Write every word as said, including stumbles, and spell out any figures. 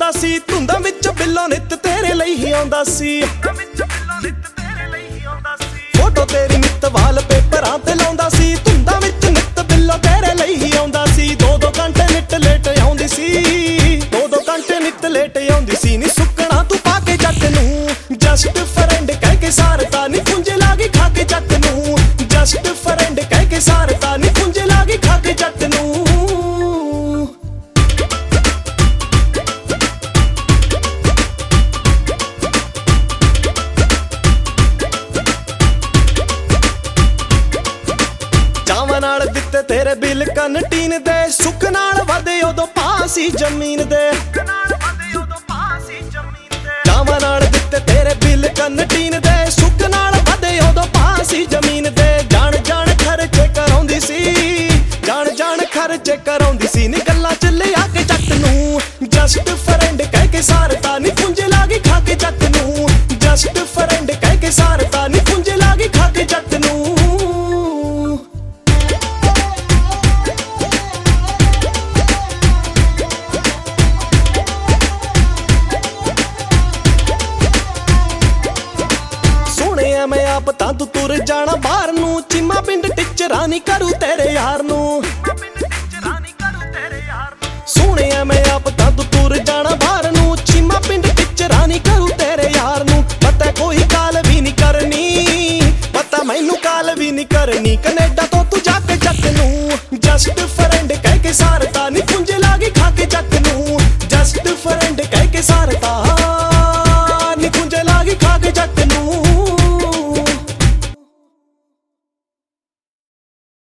ਆਉਂਦਾ ਸੀ, ਧੁੰਦਾਂ ਵਿੱਚ ਬਿੱਲੋ ਨਿੱਤ ਤੇਰੇ ਲਈ ਹੀ ਆਉਂਦਾ ਸੀ। ਫੋਟੋ ਤੇਰੀ ਨਿੱਤ ਵਾਲ ਪੇਪਰਾਂ ਤੇ ਲਾਉਂਦਾ ਸੀ, ਧੁੰਦਾਂ ਵਿੱਚ ਨਿੱਤ ਬਿੱਲੋ ਤੇਰੇ ਲਈ ਹੀ ਆਉਂਦਾ ਸੀ। ਦੋ ਦੋ ਘੰਟੇ ਨਿੱਤ ਲੇਟ ਆਉਂਦੀ ਸੀ, ਦੋ ਦੋ ਘੰਟੇ ਨਿੱਤ ਲੇਟ ਆਉਂਦੀ ਸੀ। ਨੀ ਸੁੱਕਣਾ ਤੂੰ ਪਾ ਕੇ ਜੱਟ ਨੂੰ, ਜਸਟ ਫਰੈਂਡ ਕਹਿ ਕੇ ਸਾਰਤਾ ਨੀ ਪੁੰਜ ਲਾ ਗਈ ਖਾ ਕੇ ਜੱਟ ਨੂੰ। ਜਸਟ ਫਰੈਂਡ ਕਹਿ ਕੇ ਸਾਰਤਾ ਨੀ ਪੁੰਜ ਲਾ ਗਈ ਖਾ ਕੇ ਜੱਟ ਨੂੰ। ਚਾਵਾਂ ਨਾਲ ਦਿੱਤੇ ਤੇਰੇ ਬਿੱਲ ਕੰਟੀਨ ਦੇ, ਸੁੱਖ ਨਾਲ ਵਧੇ ਉਦੋਂ ਪਾਸੀ ਜ਼ਮੀਨ ਦੇ। ਚਾਵਾਂ ਨਾਲ ਦਿੱਤੇ ਤੇਰੇ ਬਿੱਲ ਕੰਟੀਨ ਦੇ, ਸੁੱਖ ਨਾਲ ਵਧੇ ਉਦੋਂ ਪਾਸੀ ਜ਼ਮੀਨ ਦੇ। ਜਾਣ ਜਾਣ ਖਰਚੇ ਕਰਾਉਂਦੀ ਸੀ, ਜਾਣ ਜਾਣ ਖਰਚੇ ਕਰਾਉਂਦੀ ਸੀ। ਨੀ ਗੱਲਾਂ ਚ ਲਿਆ ਕੇ ਜੱਟ ਨੂੰ, ਜਸਟ ਫਰੈਂਡ ਕਹਿ ਕੇ ਸਾਰਤਾ ਨੀ ਪੁੰਜ ਲਾ ਗਈ ਖਾ ਕੇ ਜੱਟ ਨੂੰ। ਜਸਟ ਫਰੈਂਡ ਕਹਿ ਕੇ ਸਾਰਤਾ ਨੀ ਪੁੰਜ ਲਾ ਗਈ ਖਾ ਕੇ ਜੱਟ ਨੂੰ। ਮੈਂ ਆਪ ਤਾਂ ਤੂੰ ਤੁਰ ਜਾਣਾ ਬਾਹਰ ਨੂੰ, ਚੀਮਾ ਪਿੰਡ ਟਿਚਰਾਂ ਨੀ ਕਰੂ ਤੇਰੇ ਯਾਰ ਨੂੰ।